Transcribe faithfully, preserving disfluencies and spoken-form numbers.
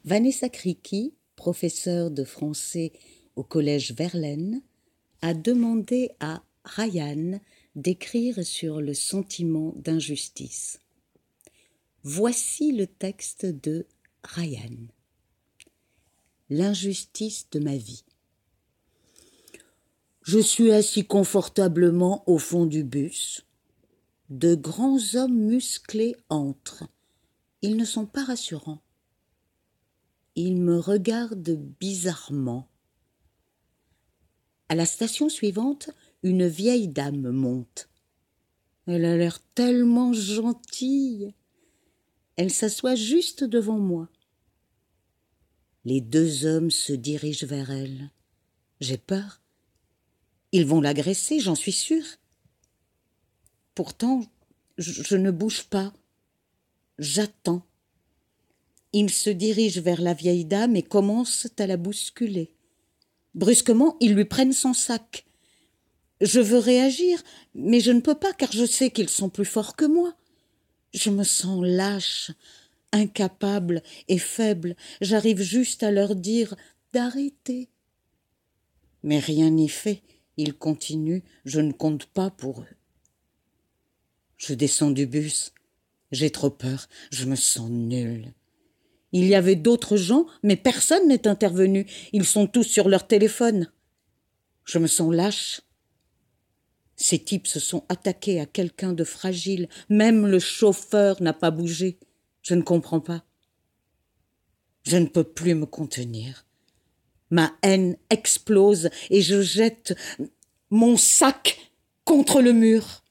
Vanessa Criqui, professeure de français au collège Verlaine, a demandé à Ryan d'écrire sur le sentiment d'injustice. Voici le texte de Ryan. L'injustice de ma vie. Je suis assis confortablement au fond du bus. De grands hommes musclés entrent. Ils ne sont pas rassurants. Ils me regardent bizarrement. À la station suivante, une vieille dame monte. Elle a l'air tellement gentille. Elle s'assoit juste devant moi. Les deux hommes se dirigent vers elle. J'ai peur. Ils vont l'agresser, j'en suis sûre. Pourtant, je, je ne bouge pas. J'attends. Ils se dirigent vers la vieille dame et commencent à la bousculer. Brusquement, ils lui prennent son sac. Je veux réagir, mais je ne peux pas car je sais qu'ils sont plus forts que moi. Je me sens lâche, incapable et faible. J'arrive juste à leur dire d'arrêter. Mais rien n'y fait. Ils continuent. Je ne compte pas pour eux. Je descends du bus. J'ai trop peur. Je me sens nulle. Il y avait d'autres gens, mais personne n'est intervenu. Ils sont tous sur leur téléphone. Je me sens lâche. Ces types se sont attaqués à quelqu'un de fragile. Même le chauffeur n'a pas bougé. Je ne comprends pas. Je ne peux plus me contenir. Ma haine explose et je jette mon sac contre le mur.